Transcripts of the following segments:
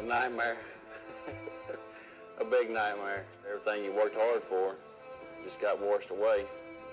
nightmare. A big nightmare. Everything you worked hard for just got washed away.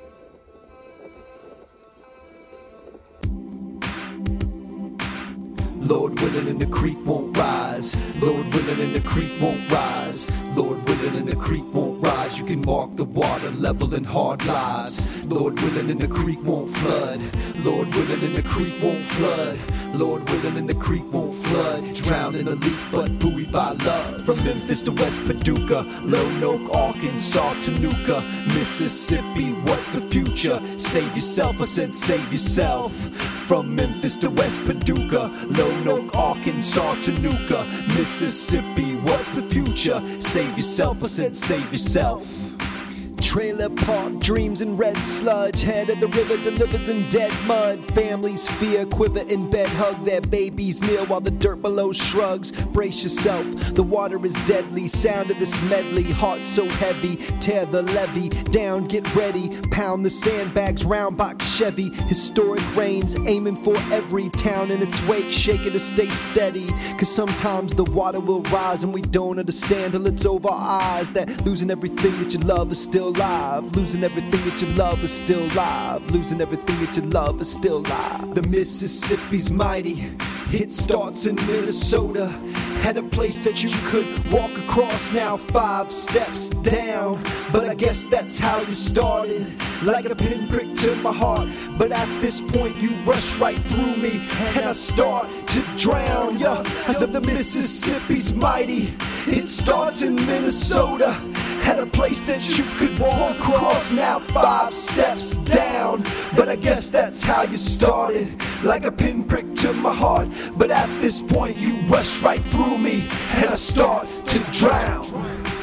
Lord willing and the creek won't rise. Lord willing and the creek won't rise. Lord willing and the creek won't rise. You can mark the water level in hard lives. Lord willing and the creek won't flood. Lord willing and the creek won't flood. Lord willing and the creek won't flood. Drowned in a leak but buoyed by love. From Memphis to West Paducah, Lone Oak, Arkansas, Tanuka, Mississippi, what's the future? Save yourself, I said save yourself. From Memphis to West Paducah, Lone Oak, Arkansas, Tanuka, Mississippi, what's the future? Save yourself, I said save yourself. Trailer park dreams in red sludge. Head of the river delivers in dead mud. Families fear, quiver in bed, hug their babies near while the dirt below shrugs. Brace yourself, the water is deadly. Sound of this medley, heart so heavy. Tear the levee down, get ready. Pound the sandbags, round box Chevy. Historic rains, aiming for every town in its wake. Shake it to stay steady, cause sometimes the water will rise and we don't understand till it's over our eyes. That losing everything that you love is still alive. Losing everything that you love is still live. Losing everything that you love is still live. The Mississippi's mighty. It starts in Minnesota. Had a place that you could walk across, now 5 steps down. But I guess that's how you started. Like a pinprick to my heart. But at this point you rush right through me and I start to drown. Yeah, I said the Mississippi's mighty. It starts in Minnesota. Had a place that you could walk across, now 5 steps down. But I guess that's how you started. Like a pinprick to my heart. But at this point you rush right through me and I start to drown.